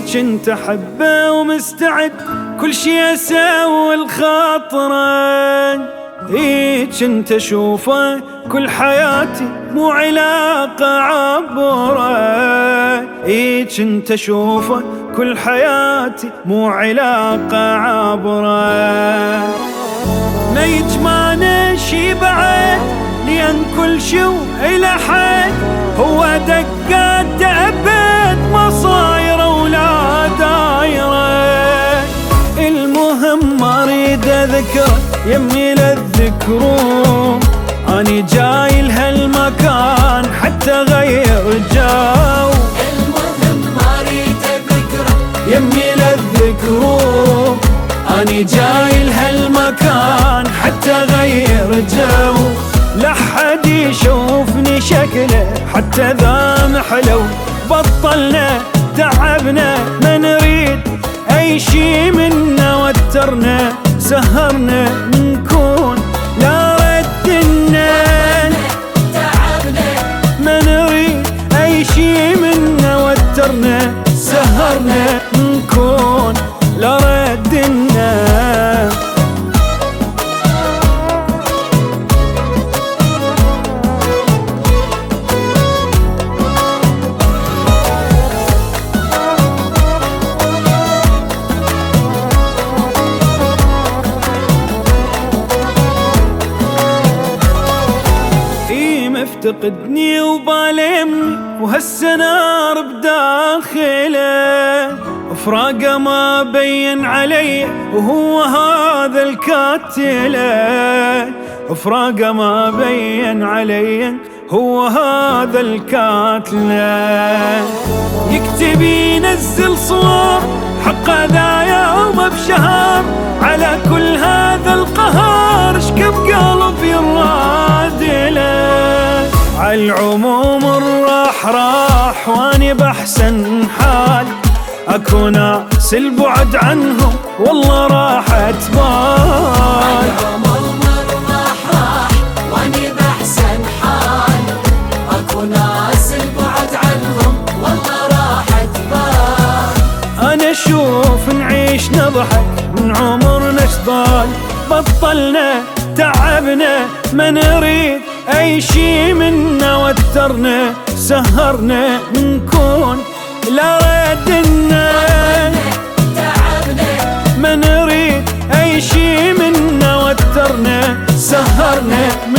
كنت احبه ومستعد كل شي اسوي الخاطره. كنت اشوفه كل حياتي مو علاقة عبره. كنت اشوفه كل حياتي مو علاقة عبره. ما يجمعنا شي بعد لأن كل شو إلى حد، هو دقات أبد مصايره ولا دايره. المهم أريد أذكره يمي للذكرون، أني جاي لهالمكان حتى غير جو. المهم أريد أذكره يمي للذكرون، أني جاي لهالمكان حتى غير جو. لحد يشوفني شكله حتى ذا محلو، بطلنا تعبنا ما نريد أي شي منا، وترنا سهرنا نكون لا ردنا. تعبنا ما نريد أي شي منا، وترنا سهرنا نكون لا ردنا. مفتقدني وبالمني وهالسنار بداخله، فراقه ما بين علي وهو هذا الكاتله. فراقه ما بين علي هو هذا الكاتله. يكتب ينزل صور حقه ذا يوم بشهر، على كل هذا القهر شكب قلب يرادله. عالعموم راح واني بحسن حال، اكو ناس البعد عنهم والله راحت بال. العموم راح واني بحسن حال، اكو ناس البعد عنهم والله راحت بال. انا اشوف نعيش نضحك من عمرنا اشضال، بطلنا تعبنا ما نريد أي شي منا، وترنا سهرنا نكون لا ردنا. تعبنا ما نريد أي شي منا، وترنا سهرنا